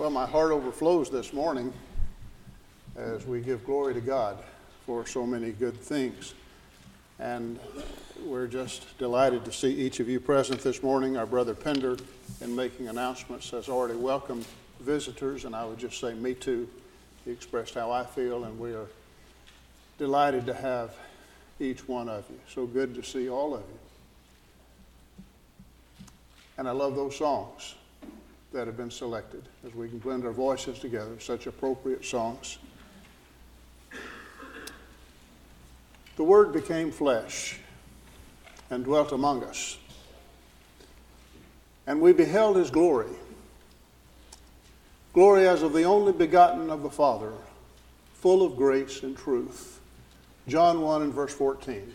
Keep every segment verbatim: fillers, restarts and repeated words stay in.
Well, my heart overflows this morning as we give glory to God for so many good things. And we're just delighted to see each of you present this morning. Our brother Pender, in making announcements, has already welcomed visitors, and I would just say, me too. He expressed how I feel, and we are delighted to have each one of you. So good to see all of you. And I love those songs that have been selected as we can blend our voices together, such appropriate songs. The Word became flesh and dwelt among us, and we beheld his glory, glory as of the only begotten of the Father, full of grace and truth. John one and verse fourteen.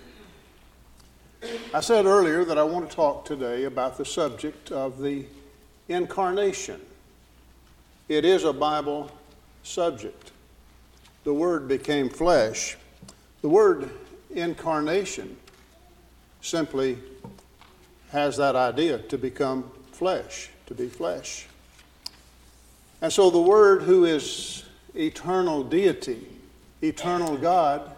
I said earlier that I want to talk today about the subject of the incarnation. It is a Bible subject. The Word became flesh. The word incarnation simply has that idea, to become flesh, to be flesh. And so the Word, who is eternal deity, eternal God,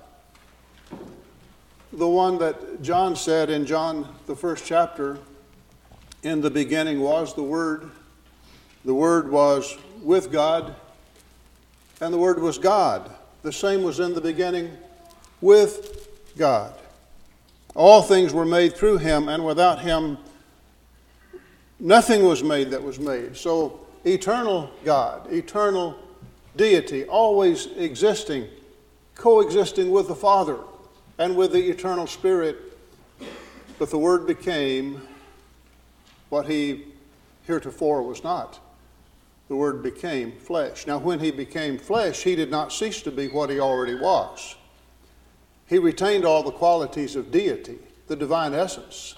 the one that John said in John, the first chapter, in the beginning was the Word. The Word was with God, and the Word was God. The same was in the beginning with God. All things were made through him, and without him nothing was made that was made. So eternal God, eternal deity, always existing, coexisting with the Father and with the eternal Spirit. But the Word became what he heretofore was not. The Word became flesh. Now, when he became flesh, he did not cease to be what he already was. He retained all the qualities of deity, the divine essence.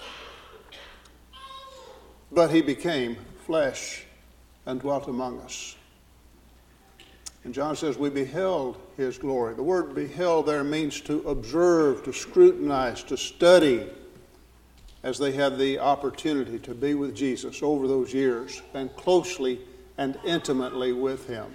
But he became flesh and dwelt among us. And John says, we beheld his glory. The word beheld there means to observe, to scrutinize, to study, as they had the opportunity to be with Jesus over those years and closely and intimately with him.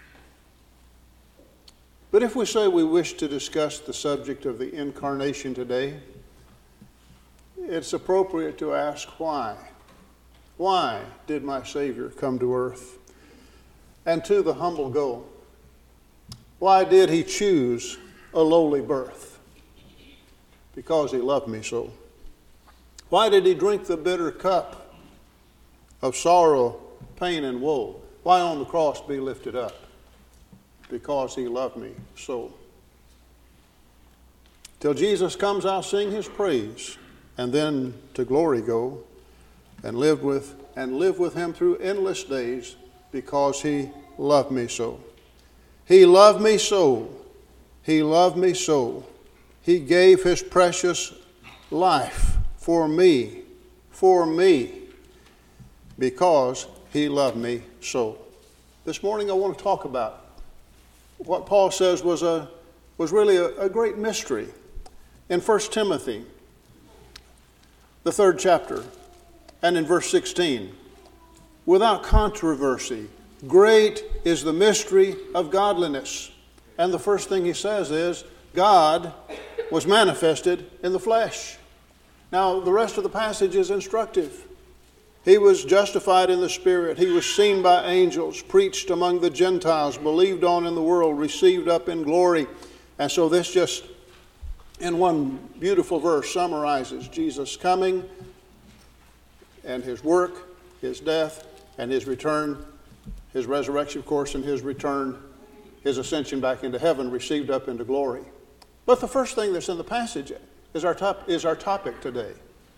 But if we say we wish to discuss the subject of the incarnation today, it's appropriate to ask why. Why did my Savior come to earth and to the humble go? Why did he choose a lowly birth? Because he loved me so. Why did he drink the bitter cup of sorrow, pain, and woe? Why on the cross be lifted up? Because he loved me so. Till Jesus comes, I'll sing his praise, and then to glory go, and live with and live with him through endless days, because he loved me so. He loved me so. He loved me so. He gave his precious life for me, for me, because he loved me so. This morning I want to talk about what Paul says was a was really a, a great mystery. In First Timothy, the third chapter, and in verse sixteen, without controversy, great is the mystery of godliness. And the first thing he says is, God was manifested in the flesh. Now, the rest of the passage is instructive. He was justified in the Spirit. He was seen by angels, preached among the Gentiles, believed on in the world, received up in glory. And so this just, in one beautiful verse, summarizes Jesus' coming and his work, his death, and his return, his resurrection, of course, and his return, his ascension back into heaven, received up into glory. But the first thing that's in the passage is our top, is our topic today.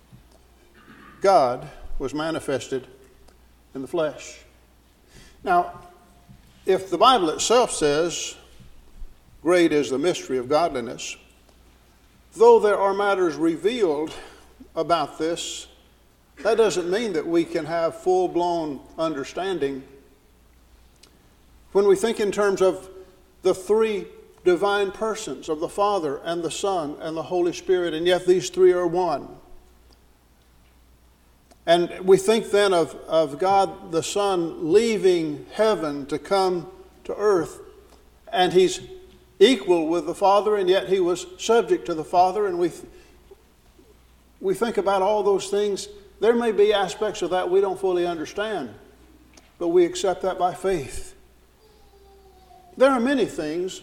God was manifested in the flesh. Now, if the Bible itself says, great is the mystery of godliness, though there are matters revealed about this, that doesn't mean that we can have full-blown understanding. When we think in terms of the three divine persons of the Father and the Son and the Holy Spirit, and yet these three are one, And we think then of, of God the Son leaving heaven to come to earth, and he's equal with the Father, and yet he was subject to the Father, and we we think about all those things. There may be aspects of that we don't fully understand, but we accept that by faith. There are many things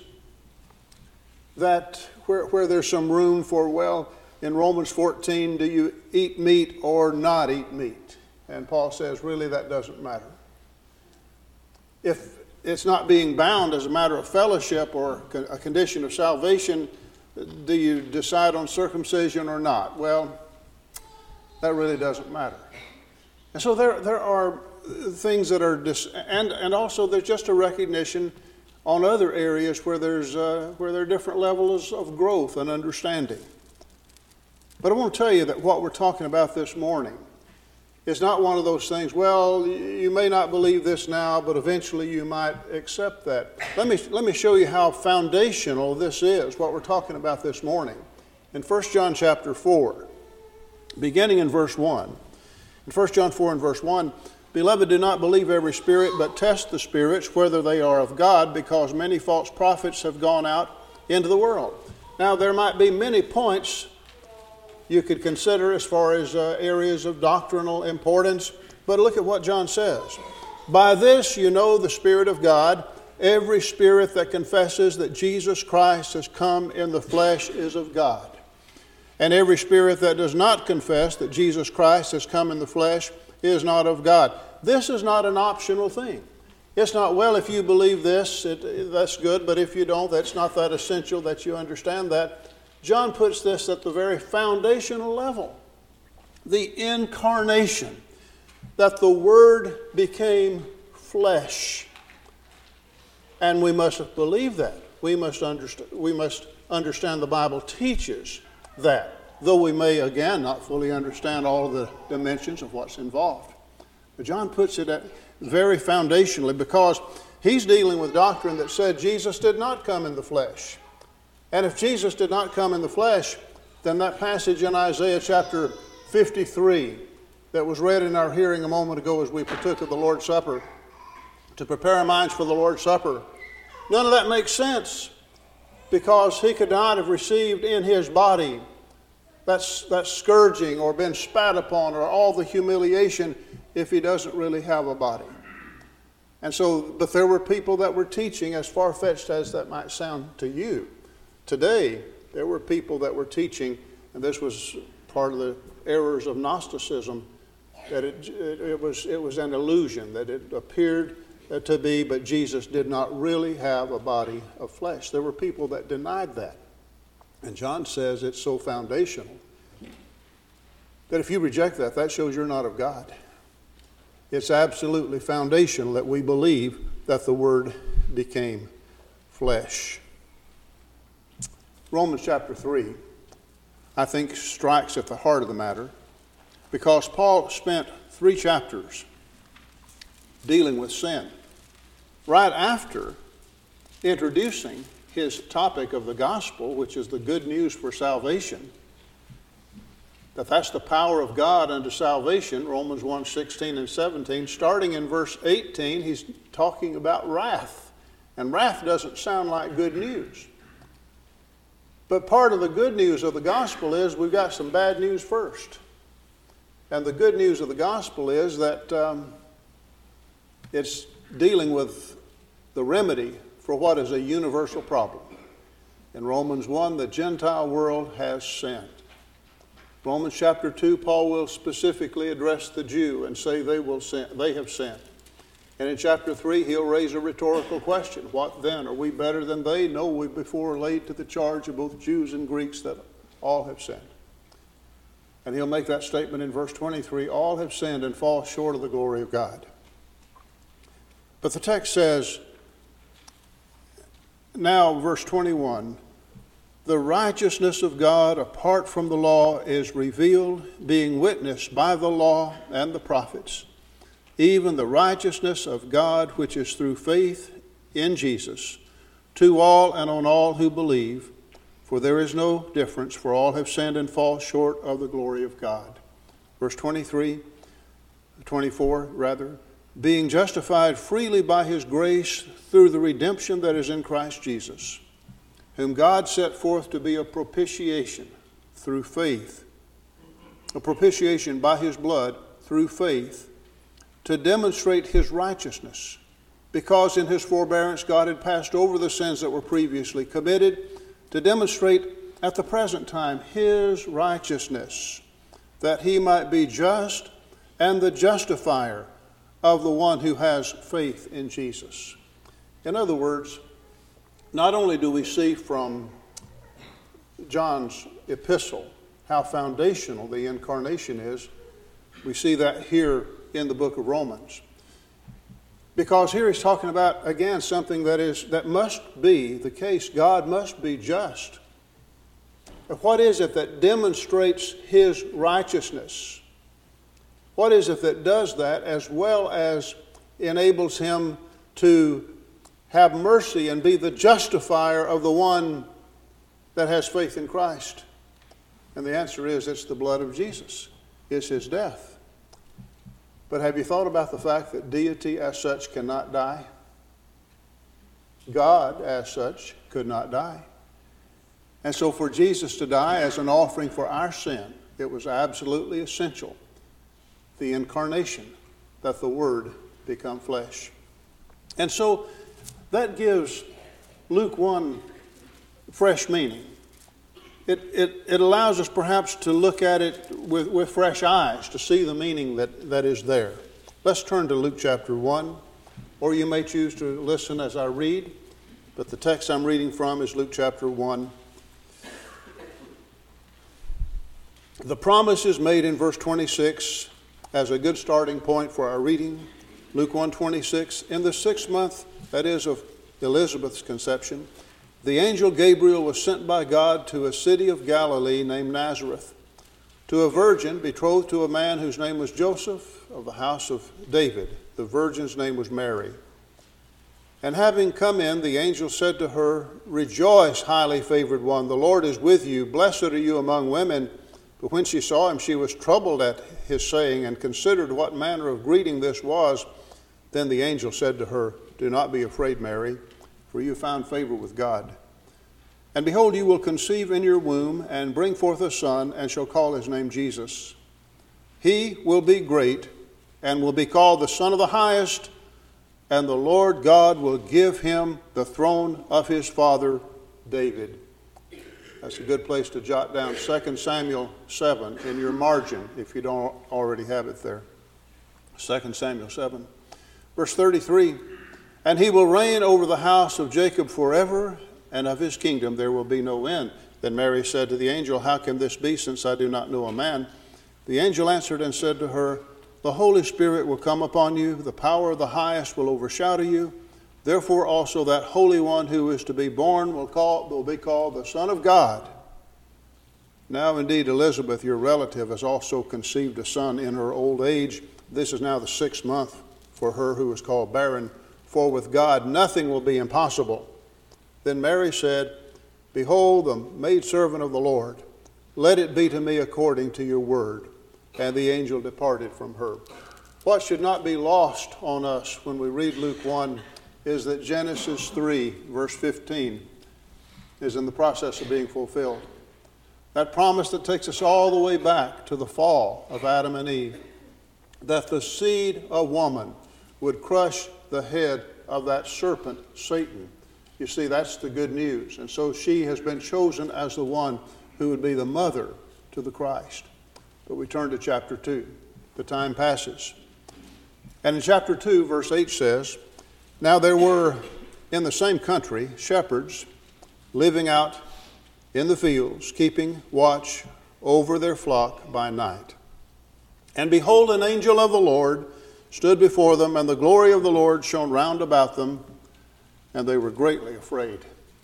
that where, where there's some room for, well, in Romans fourteen, do you eat meat or not eat meat? And Paul says, really, that doesn't matter. If it's not being bound as a matter of fellowship or a condition of salvation, do you decide on circumcision or not? Well, that really doesn't matter. And so there, there are things that are, dis- and, and also there's just a recognition on other areas where there's uh, where there are different levels of growth and understanding. But I want to tell you that what we're talking about this morning is not one of those things, well, you may not believe this now, but eventually you might accept that. Let me, let me show you how foundational this is, what we're talking about this morning. In First John chapter four, beginning in verse one. In First John four and verse one, Beloved, do not believe every spirit, but test the spirits, whether they are of God, because many false prophets have gone out into the world. Now, there might be many points you could consider as far as uh, areas of doctrinal importance, but look at what John says. By this you know the Spirit of God. Every spirit that confesses that Jesus Christ has come in the flesh is of God. And every spirit that does not confess that Jesus Christ has come in the flesh is not of God. This is not an optional thing. It's not, well, if you believe this, it, that's good, but if you don't, that's not that essential that you understand that. John puts this at the very foundational level. The incarnation, that the Word became flesh. And we must believe that. We must understand, we must understand the Bible teaches that, though we may, again, not fully understand all of the dimensions of what's involved. But John puts it at very foundationally, because he's dealing with doctrine that said Jesus did not come in the flesh. And if Jesus did not come in the flesh, then that passage in Isaiah chapter fifty-three that was read in our hearing a moment ago as we partook of the Lord's Supper, to prepare our minds for the Lord's Supper, none of that makes sense, because he could not have received in his body That's, that's scourging or been spat upon or all the humiliation if he doesn't really have a body. And so, but there were people that were teaching, as far-fetched as that might sound to you. Today, there were people that were teaching, and this was part of the errors of Gnosticism, that it, it, it was, it was an illusion, that it appeared to be, but Jesus did not really have a body of flesh. There were people that denied that. And John says it's so foundational that if you reject that, that shows you're not of God. It's absolutely foundational that we believe that the Word became flesh. Romans chapter three, I think, strikes at the heart of the matter, because Paul spent three chapters dealing with sin. Right after introducing his topic of the gospel, which is the good news for salvation, that that's the power of God unto salvation, Romans one, sixteen and seventeen. Starting in verse eighteen, he's talking about wrath. And wrath doesn't sound like good news. But part of the good news of the gospel is we've got some bad news first. And the good news of the gospel is that um, it's dealing with the remedy for what is a universal problem. In Romans one, the Gentile world has sinned. Romans chapter two, Paul will specifically address the Jew and say they will sin, they have sinned. And in chapter three, he'll raise a rhetorical question. What then? Are we better than they? No, we before laid to the charge of both Jews and Greeks that all have sinned. And he'll make that statement in verse twenty-three, all have sinned and fall short of the glory of God. But the text says, now, verse twenty-one, the righteousness of God apart from the law is revealed, being witnessed by the law and the prophets, even the righteousness of God which is through faith in Jesus, to all and on all who believe, for there is no difference, for all have sinned and fall short of the glory of God. Verse twenty-three, twenty-four rather, being justified freely by his grace through the redemption that is in Christ Jesus, whom God set forth to be a propitiation through faith, a propitiation by his blood through faith, to demonstrate his righteousness, because in his forbearance God had passed over the sins that were previously committed, to demonstrate at the present time his righteousness, that he might be just and the justifier of the one who has faith in Jesus. In other words, not only do we see from John's epistle how foundational the incarnation is, we see that here in the book of Romans. Because here he's talking about, again, something that is that must be the case. God must be just. But what is it that demonstrates his righteousness? What is it that does that, as well as enables him to have mercy and be the justifier of the one that has faith in Christ? And the answer is, it's the blood of Jesus. It's his death. But have you thought about the fact that deity as such cannot die? God as such could not die. And so for Jesus to die as an offering for our sin, it was absolutely essential, the incarnation, that the Word become flesh. And so that gives Luke one fresh meaning. It, it, it allows us perhaps to look at it with, with fresh eyes, to see the meaning that, that is there. Let's turn to Luke chapter one, or you may choose to listen as I read, but the text I'm reading from is Luke chapter one. The promise is made in verse twenty-six as a good starting point for our reading. Luke one twenty-six, in the sixth month, that is of Elizabeth's conception, the angel Gabriel was sent by God to a city of Galilee named Nazareth, to a virgin betrothed to a man whose name was Joseph, of the house of David. The virgin's name was Mary. And having come in, the angel said to her, Rejoice, highly favored one, the Lord is with you. Blessed are you among women. But when she saw him, she was troubled at his saying, and considered what manner of greeting this was. Then the angel said to her, Do not be afraid, Mary, for you found favor with God. And behold, you will conceive in your womb, and bring forth a son, and shall call his name Jesus. He will be great, and will be called the Son of the Highest, and the Lord God will give him the throne of his father David. That's a good place to jot down Second Samuel seven in your margin, if you don't already have it there. Second Samuel seven. Verse thirty-three, And he will reign over the house of Jacob forever, and of his kingdom there will be no end. Then Mary said to the angel, How can this be, since I do not know a man? The angel answered and said to her, The Holy Spirit will come upon you, the power of the highest will overshadow you. Therefore also that Holy One who is to be born will, call, will be called the Son of God. Now indeed Elizabeth, your relative, has also conceived a son in her old age. This is now the sixth month for her who is called barren, for with God nothing will be impossible. Then Mary said, Behold, the maidservant of the Lord, let it be to me according to your word. And the angel departed from her. What should not be lost on us when we read Luke one is that Genesis three, verse fifteen, is in the process of being fulfilled. That promise that takes us all the way back to the fall of Adam and Eve, that the seed of woman would crush the head of that serpent, Satan. You see, that's the good news. And so she has been chosen as the one who would be the mother to the Christ. But we turn to chapter two. The time passes. And in chapter two, verse eight says, Now there were in the same country shepherds living out in the fields, keeping watch over their flock by night. And behold, an angel of the Lord stood before them, and the glory of the Lord shone round about them, and they were greatly afraid.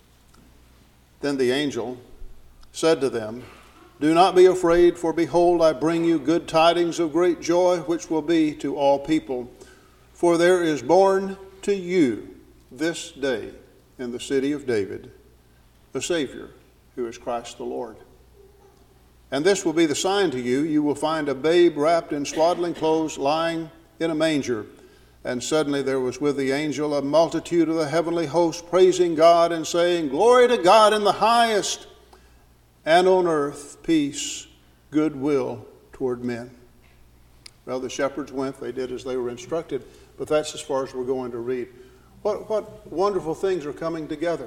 Then the angel said to them, Do not be afraid, for behold, I bring you good tidings of great joy, which will be to all people. For there is born to you this day in the city of David a Savior, who is Christ the Lord. And this will be the sign to you. You will find a babe wrapped in swaddling clothes lying in a manger. And suddenly there was with the angel a multitude of the heavenly host praising God and saying, Glory to God in the highest, and on earth peace, goodwill toward men. Well, the shepherds went. They did as they were instructed. But that's as far as we're going to read. What, what wonderful things are coming together.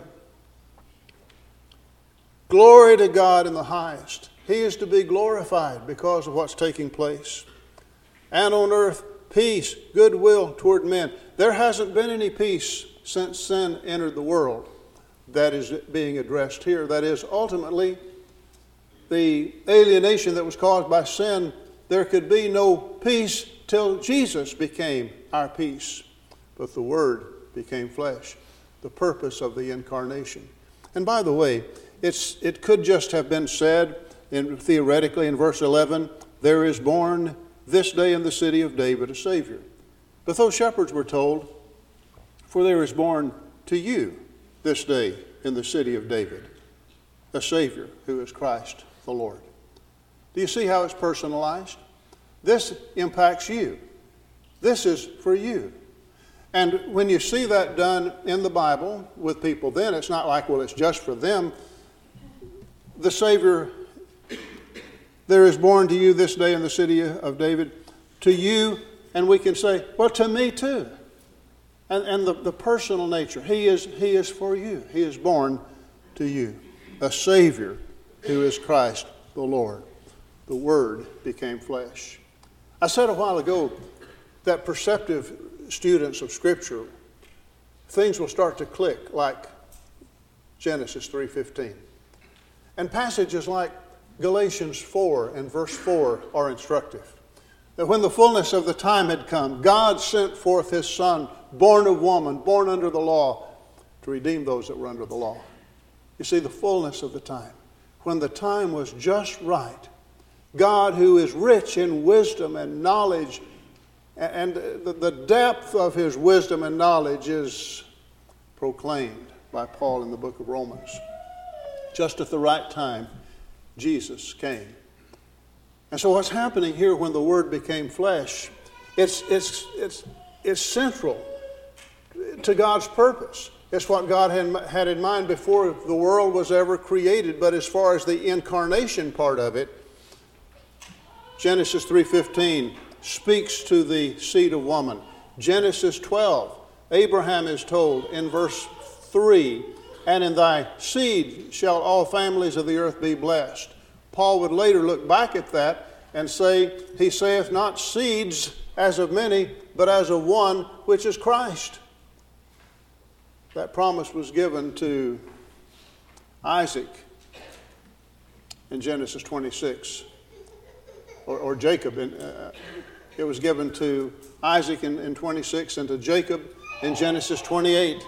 Glory to God in the highest. He is to be glorified because of what's taking place. And on earth, peace, goodwill toward men. There hasn't been any peace since sin entered the world that is being addressed here. That is, ultimately, the alienation that was caused by sin, there could be no peace till Jesus became our peace. But the Word became flesh, the purpose of the incarnation. And by the way, it's, it could just have been said in, theoretically in verse eleven, there is born this day in the city of David a Savior. But those shepherds were told, for there is born to you this day in the city of David a Savior who is Christ the Lord. Do you see how it's personalized? This impacts you. This is for you. And when you see that done in the Bible with people, then it's not like, well, it's just for them. The Savior, there is born to you this day in the city of David, to you, and we can say, well, to me too. And, and the, the personal nature, he is, he is for you. He is born to you. A Savior who is Christ the Lord. The Word became flesh. I said a while ago that perceptive students of Scripture, things will start to click like Genesis three fifteen. And passages like Galatians four and verse four are instructive. That when the fullness of the time had come, God sent forth His Son, born of woman, born under the law, to redeem those that were under the law. You see, the fullness of the time. When the time was just right, God, who is rich in wisdom and knowledge, and the depth of His wisdom and knowledge is proclaimed by Paul in the book of Romans. Just at the right time, Jesus came. And so what's happening here when the Word became flesh, it's, it's, it's, it's central to God's purpose. It's what God had, had in mind before the world was ever created. But as far as the incarnation part of it, Genesis three fifteen speaks to the seed of woman. Genesis twelve, Abraham is told in verse three, and in thy seed shall all families of the earth be blessed. Paul would later look back at that and say, he saith not seeds as of many, but as of one, which is Christ. That promise was given to Isaac in Genesis twenty-six, or, or Jacob. In, uh, it was given to Isaac in, in twenty-six and to Jacob in Genesis twenty-eight.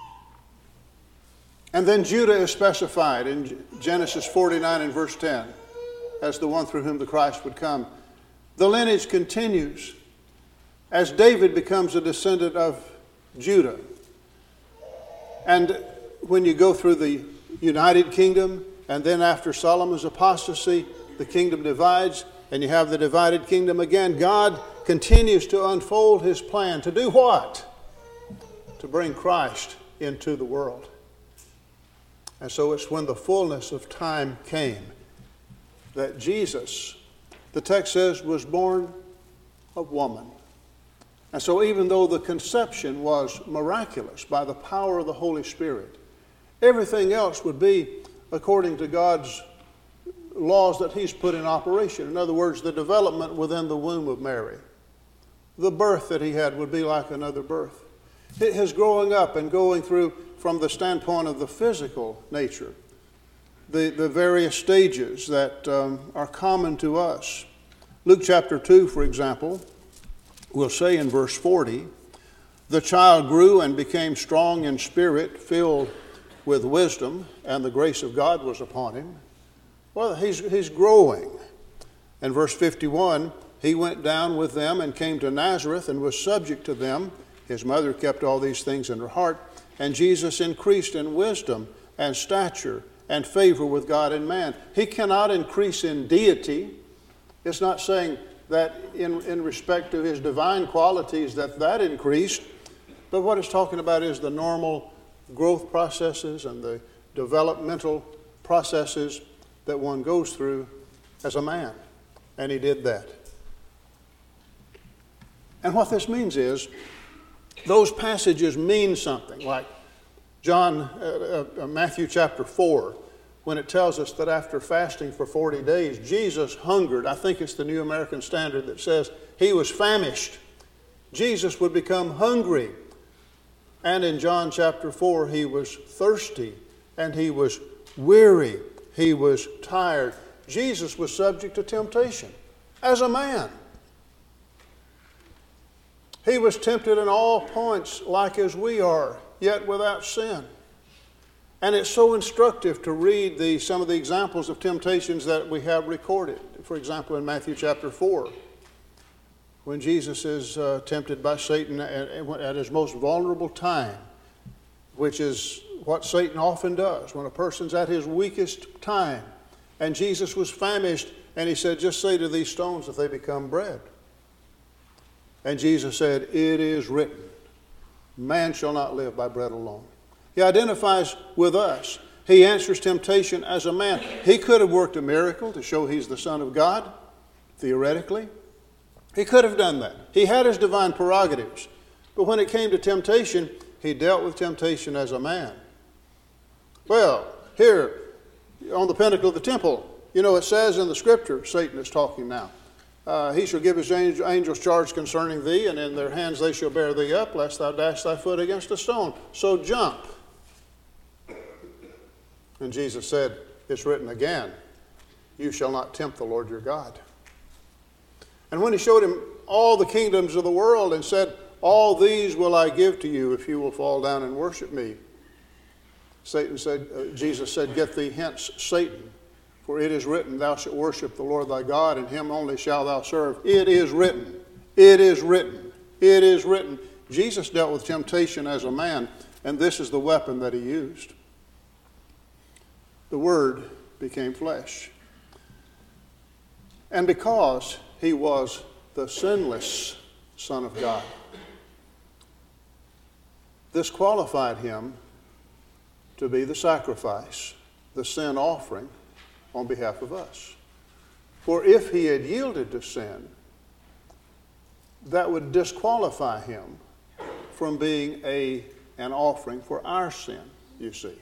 And then Judah is specified in Genesis forty-nine and verse ten as the one through whom the Christ would come. The lineage continues as David becomes a descendant of Judah. And when you go through the United Kingdom, and then after Solomon's apostasy, the kingdom divides, and you have the divided kingdom again. God continues to unfold His plan. To do what? To bring Christ into the world. And so it's when the fullness of time came that Jesus, the text says, was born of woman. And so even though the conception was miraculous by the power of the Holy Spirit, everything else would be according to God's laws that He's put in operation. In other words, the development within the womb of Mary. The birth that He had would be like another birth. His growing up and going through from the standpoint of the physical nature, the, the various stages that um, are common to us. Luke chapter two, for example, will say in verse forty, the child grew and became strong in spirit, filled with wisdom, and the grace of God was upon him. Well, he's, he's growing. In verse fifty-one, he went down with them and came to Nazareth and was subject to them. His mother kept all these things in her heart. And Jesus increased in wisdom and stature and favor with God and man. He cannot increase in deity. It's not saying that in, in respect to his divine qualities that that increased, but what it's talking about is the normal growth processes and the developmental processes that one goes through as a man. And he did that. And what this means is, those passages mean something, like John, uh, uh, Matthew chapter four, when it tells us that after fasting for forty days, Jesus hungered. I think it's the New American Standard that says he was famished. Jesus would become hungry. And in John chapter four, he was thirsty and he was weary. He was tired. Jesus was subject to temptation as a man. He was tempted in all points like as we are, yet without sin. And it's so instructive to read the, some of the examples of temptations that we have recorded. For example, in Matthew chapter four, when Jesus is uh, tempted by Satan at, at his most vulnerable time, which is what Satan often does when a person's at his weakest time. And Jesus was famished, and he said, just say to these stones that they become bread. And Jesus said, it is written, man shall not live by bread alone. He identifies with us. He answers temptation as a man. He could have worked a miracle to show he's the Son of God, theoretically. He could have done that. He had his divine prerogatives. But when it came to temptation, he dealt with temptation as a man. Well, here on the pinnacle of the temple, you know, it says in the scripture, Satan is talking now, uh, he shall give his angels charge concerning thee, and in their hands they shall bear thee up, lest thou dash thy foot against a stone. So jump. And Jesus said, it's written again, you shall not tempt the Lord your God. And when he showed him all the kingdoms of the world and said, all these will I give to you if you will fall down and worship me. Satan said, uh, Jesus said, get thee hence, Satan, for it is written, thou shalt worship the Lord thy God, and him only shalt thou serve. It is written. It is written. It is written. Jesus dealt with temptation as a man, and this is the weapon that he used. The Word became flesh. And because he was the sinless Son of God, this qualified him to be the sacrifice, the sin offering on behalf of us. For if he had yielded to sin, that would disqualify him from being a, an offering for our sin, you see.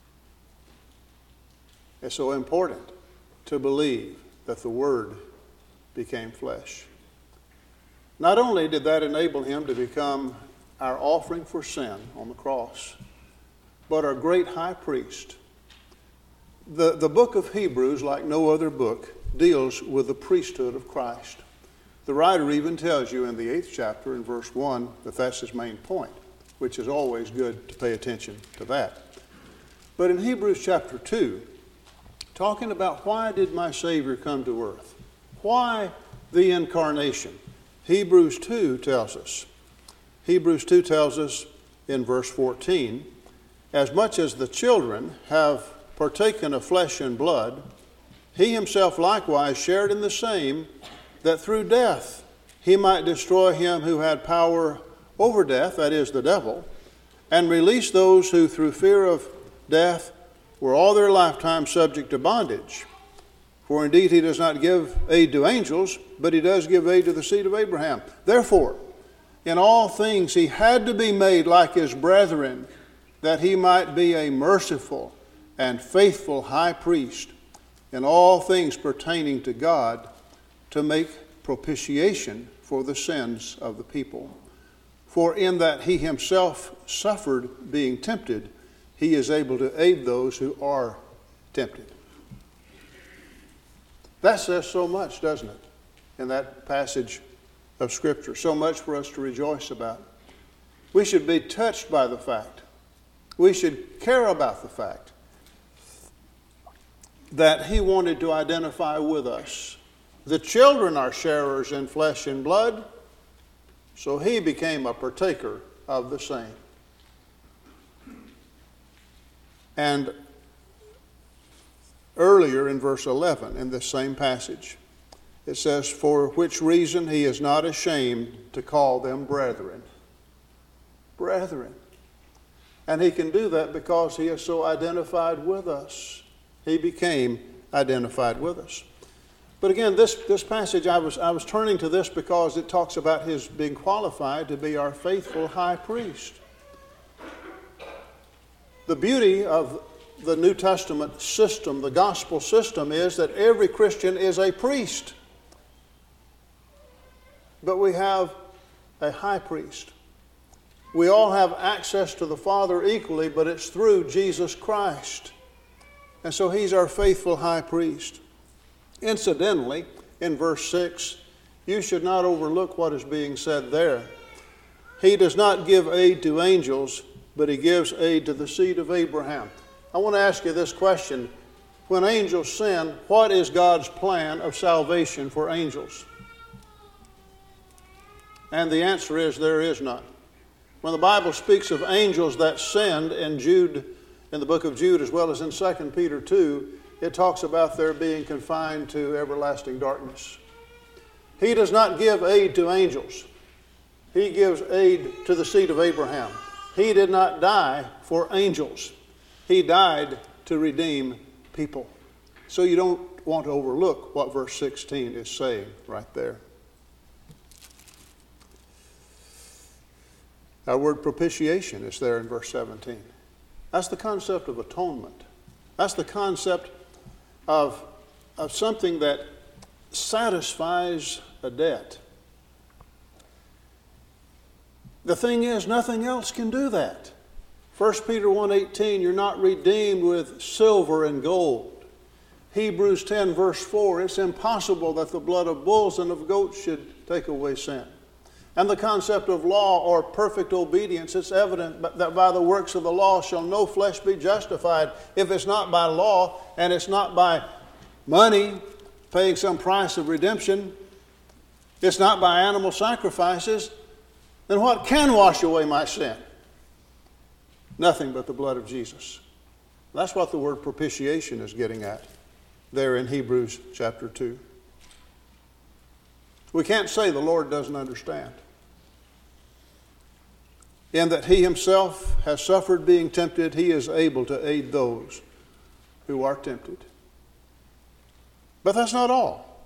It's so important to believe that the Word became flesh. Not only did that enable him to become our offering for sin on the cross, but our great high priest. The, the book of Hebrews, like no other book, deals with the priesthood of Christ. The writer even tells you in the eighth chapter, in verse one, that that's his main point, which is always good to pay attention to that. But in Hebrews chapter two, talking about why did my Savior come to earth? Why the incarnation? Hebrews two tells us. Hebrews two tells us in verse fourteen, as much as the children have partaken of flesh and blood, he himself likewise shared in the same, that through death he might destroy him who had power over death, that is, the devil, and release those who through fear of death were all their lifetime subject to bondage. For indeed he does not give aid to angels, but he does give aid to the seed of Abraham. Therefore, in all things he had to be made like his brethren, that he might be a merciful and faithful high priest in all things pertaining to God, to make propitiation for the sins of the people. For in that he himself suffered being tempted, he is able to aid those who are tempted. That says so much, doesn't it, in that passage of Scripture? So much for us to rejoice about. We should be touched by the fact, we should care about the fact that he wanted to identify with us. The children are sharers in flesh and blood, so he became a partaker of the same. And earlier in verse eleven in this same passage. It says, for which reason he is not ashamed to call them brethren. Brethren. And he can do that because he is so identified with us. He became identified with us. But again, this, this passage, I was, I was turning to this because it talks about his being qualified to be our faithful high priest. The beauty of the New Testament system, the gospel system, is that every Christian is a priest. But we have a high priest. We all have access to the Father equally, but it's through Jesus Christ. And so he's our faithful high priest. Incidentally, in verse six, you should not overlook what is being said there. He does not give aid to angels, but he gives aid to the seed of Abraham. I want to ask you this question. When angels sin, what is God's plan of salvation for angels? And the answer is there is none. When the Bible speaks of angels that sinned in Jude, in the book of Jude, as well as in Second Peter two, it talks about their being confined to everlasting darkness. He does not give aid to angels. He gives aid to the seed of Abraham. He did not die for angels. He died to redeem people. So you don't want to overlook what verse sixteen is saying right there. Our word propitiation is there in verse seventeen. That's the concept of atonement. That's the concept of, of something that satisfies a debt. The thing is, nothing else can do that. First Peter one eighteen, you're not redeemed with silver and gold. Hebrews ten verse four, it's impossible that the blood of bulls and of goats should take away sin. And the concept of law or perfect obedience, it's evident that by the works of the law shall no flesh be justified. If it's not by law and it's not by money, paying some price of redemption, it's not by animal sacrifices, then what can wash away my sin? Nothing but the blood of Jesus. That's what the word propitiation is getting at there in Hebrews chapter two. We can't say the Lord doesn't understand. In that he himself has suffered being tempted, he is able to aid those who are tempted. But that's not all.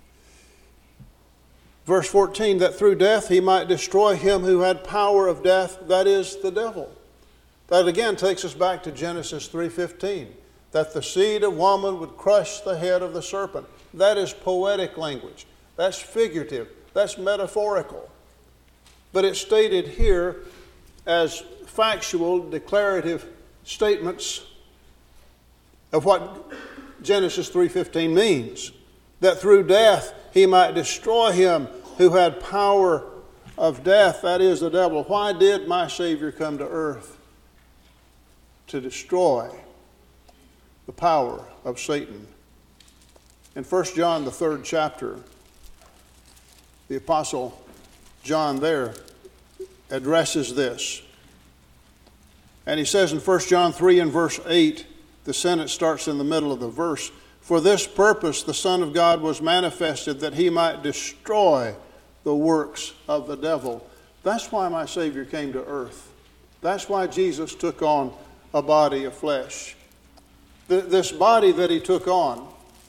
Verse fourteen, that through death he might destroy him who had power of death, that is, the devil. That again takes us back to Genesis three fifteen, that the seed of woman would crush the head of the serpent. That is poetic language. That's figurative. That's metaphorical. But it's stated here as factual, declarative statements of what Genesis three fifteen means. That through death he might destroy him who had power of death, that is the devil. Why did my Savior come to earth? To destroy the power of Satan. In First John, the third chapter, the Apostle John there addresses this. And he says in First John three and verse eight, the sentence starts in the middle of the verse, for this purpose the Son of God was manifested, that he might destroy the works of the devil. That's why my Savior came to earth. That's why Jesus took on a body of flesh. This body that he took on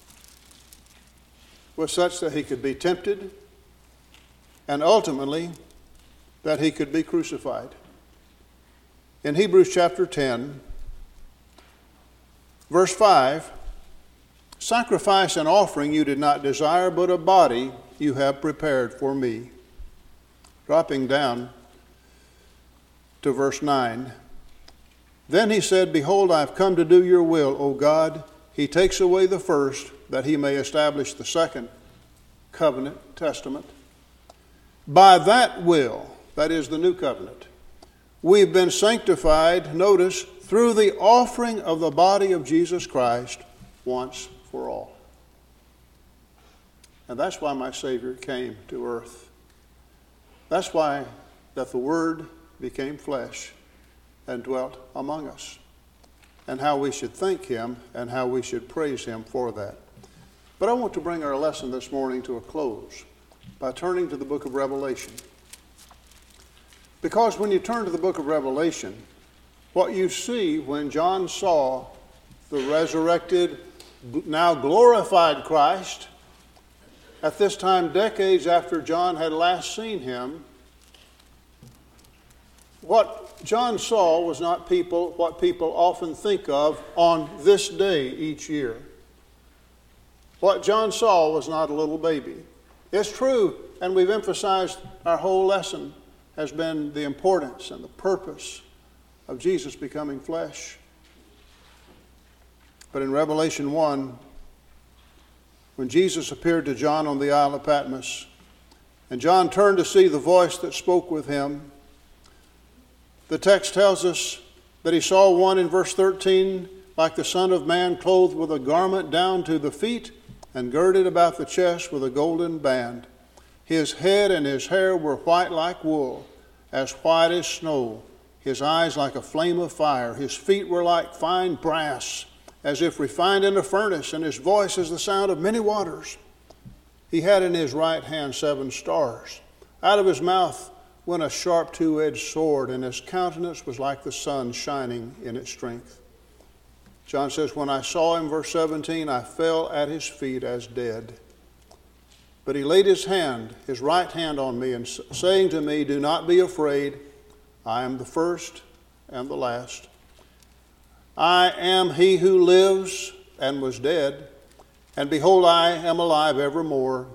was such that he could be tempted and ultimately that he could be crucified. In Hebrews chapter ten, verse five, sacrifice and offering you did not desire, but a body you have prepared for me. Dropping down to verse nine, then he said, behold, I have come to do your will, O God. He takes away the first, that he may establish the second covenant, testament. By that will, that is the new covenant, we've been sanctified, notice, through the offering of the body of Jesus Christ once for all. And that's why my Savior came to earth. That's why that the Word became flesh and dwelt among us. and how we should thank him and how we should praise him for that. But I want to bring our lesson this morning to a close by turning to the book of Revelation. Because when you turn to the book of Revelation, what you see when John saw the resurrected, now glorified Christ, at this time decades after John had last seen him, what John saw was not people, what people often think of on this day each year. What John saw was not a little baby. It's true, and we've emphasized our whole lesson has been the importance and the purpose of Jesus becoming flesh. But in Revelation one, when Jesus appeared to John on the Isle of Patmos, and John turned to see the voice that spoke with him, the text tells us that he saw one in verse thirteen, like the Son of Man, clothed with a garment down to the feet and girded about the chest with a golden band. His head and his hair were white like wool, as white as snow. His eyes like a flame of fire. His feet were like fine brass, as if refined in a furnace, and his voice as the sound of many waters. He had in his right hand seven stars. Out of his mouth went a sharp two-edged sword, and his countenance was like the sun shining in its strength. John says, when I saw him, verse seventeen, I fell at his feet as dead. But he laid his hand, his right hand on me, and saying to me, do not be afraid. I am the first and the last. I am he who lives and was dead, and behold, I am alive evermore.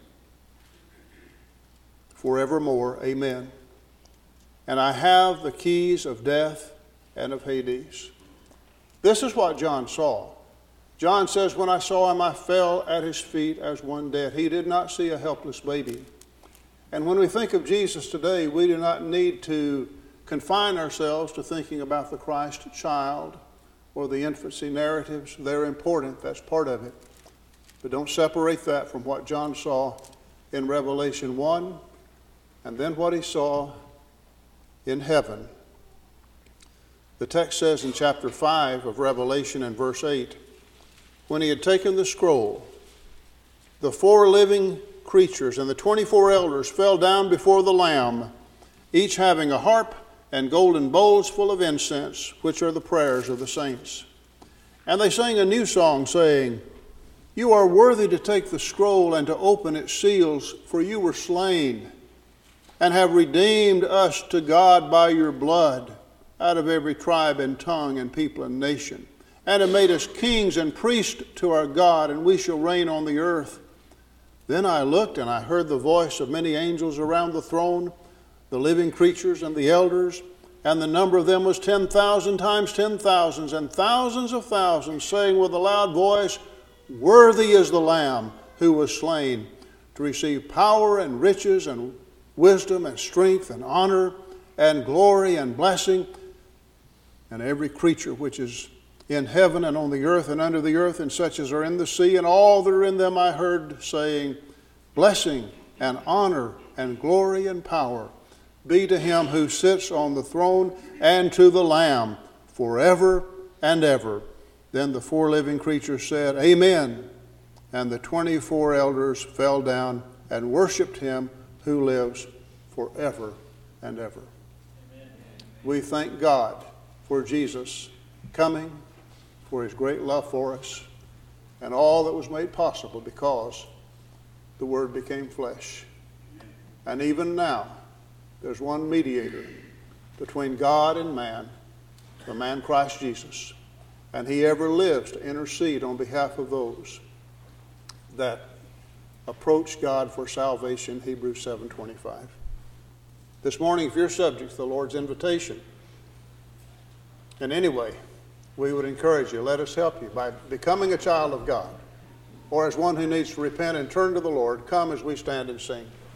Forevermore, amen. And I have the keys of death and of Hades. This is what John saw. John says, when I saw him, I fell at his feet as one dead. He did not see a helpless baby. And when we think of Jesus today, we do not need to confine ourselves to thinking about the Christ child or the infancy narratives. They're important. That's part of it. But don't separate that from what John saw in Revelation one and then what he saw in heaven. The text says in chapter five of Revelation and verse eight, when he had taken the scroll, the four living creatures and the twenty-four elders fell down before the Lamb, each having a harp and golden bowls full of incense, which are the prayers of the saints. And they sang a new song, saying, you are worthy to take the scroll and to open its seals, for you were slain, and have redeemed us to God by your blood out of every tribe and tongue and people and nation, and have made us kings and priests to our God, and we shall reign on the earth. Then I looked, and I heard the voice of many angels around the throne, the living creatures and the elders, and the number of them was ten thousand times ten thousands, and thousands of thousands, saying with a loud voice, worthy is the Lamb who was slain to receive power and riches and wisdom and strength and honor and glory and blessing. And every creature which is in heaven and on the earth and under the earth, and such as are in the sea, and all that are in them, I heard saying, blessing and honor and glory and power be to him who sits on the throne and to the Lamb forever and ever. Then the four living creatures said, amen. And the twenty-four elders fell down and worshiped him who lives forever and ever. Amen. We thank God for Jesus coming, for his great love for us, and all that was made possible because the Word became flesh. And even now, there's one mediator between God and man, the man Christ Jesus. And he ever lives to intercede on behalf of those that approach God for salvation, Hebrews seven twenty-five. This morning, if you're subject to the Lord's invitation in any way, we would encourage you, let us help you by becoming a child of God, or as one who needs to repent and turn to the Lord. Come as we stand and sing.